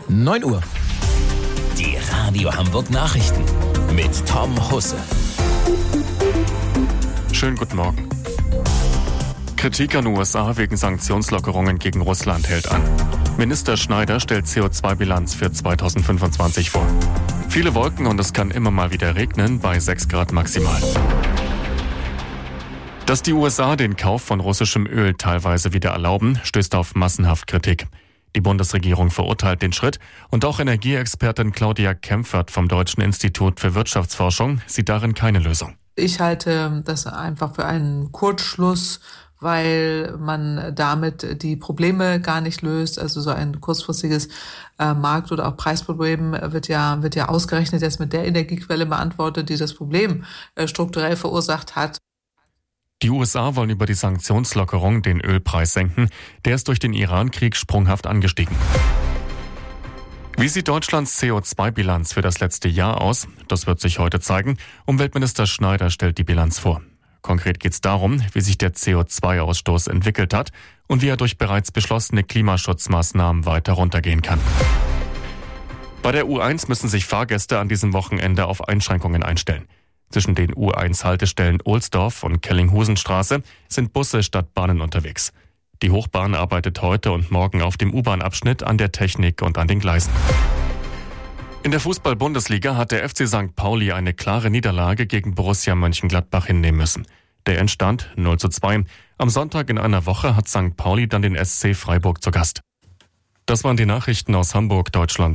9 Uhr. Die Radio Hamburg Nachrichten mit Tom Husse. Schönen guten Morgen. Kritik an USA wegen Sanktionslockerungen gegen Russland hält an. Minister Schneider stellt CO2-Bilanz für 2025 vor. Viele Wolken und es kann immer mal wieder regnen, bei 6 Grad maximal. Dass die USA den Kauf von russischem Öl teilweise wieder erlauben, stößt auf massenhaft Kritik. Die Bundesregierung verurteilt den Schritt und auch Energieexpertin Claudia Kempfert vom Deutschen Institut für Wirtschaftsforschung sieht darin keine Lösung. Ich halte das einfach für einen Kurzschluss, weil man damit die Probleme gar nicht löst. Also so ein kurzfristiges Markt- oder auch Preisproblem wird ja ausgerechnet jetzt mit der Energiequelle beantwortet, die das Problem strukturell verursacht hat. Die USA wollen über die Sanktionslockerung den Ölpreis senken. Der ist durch den Iran-Krieg sprunghaft angestiegen. Wie sieht Deutschlands CO2-Bilanz für das letzte Jahr aus? Das wird sich heute zeigen. Umweltminister Schneider stellt die Bilanz vor. Konkret geht es darum, wie sich der CO2-Ausstoß entwickelt hat und wie er durch bereits beschlossene Klimaschutzmaßnahmen weiter runtergehen kann. Bei der U1 müssen sich Fahrgäste an diesem Wochenende auf Einschränkungen einstellen. Zwischen den U1-Haltestellen Ohlsdorf und Kellinghusenstraße sind Busse statt Bahnen unterwegs. Die Hochbahn arbeitet heute und morgen auf dem U-Bahn-Abschnitt an der Technik und an den Gleisen. In der Fußball-Bundesliga hat der FC St. Pauli eine klare Niederlage gegen Borussia Mönchengladbach hinnehmen müssen. Der Endstand 0:2. Am Sonntag in einer Woche hat St. Pauli dann den SC Freiburg zu Gast. Das waren die Nachrichten aus Hamburg, Deutschland.